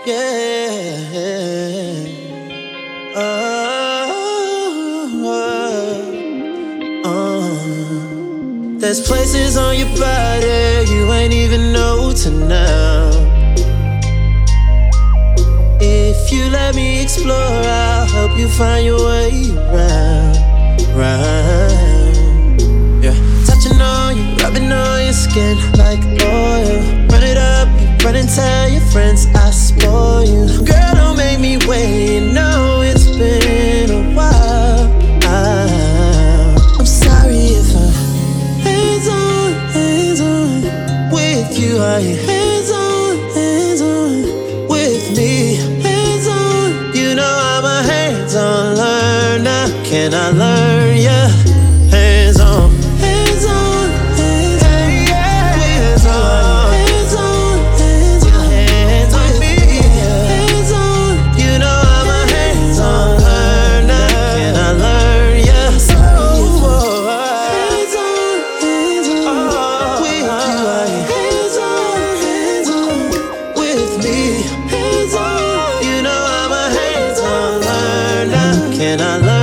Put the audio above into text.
Yeah. There's places on your body you ain't even know till now. If you let me explore, I'll help you find your way around. Yeah. Touching on you, rubbing on your skin like oil. Run it up, you run and tell your friends I spoil you. Girl, don't make me wait, you know it's been a while. I'm sorry if I'm hands on with you. Are you hands on with me? Hands on, you know I'm a hands-on learner. Can I learn ya? Hands on, hands on, hands on, hands on, hands on, hands on, hands on me. Hands on, you know I'm a hands-on learner. Can I learn ya? Hands on, hands on, with you. Are you hands on with me? Hands on, you know I'm a hands-on learner. Can I learn?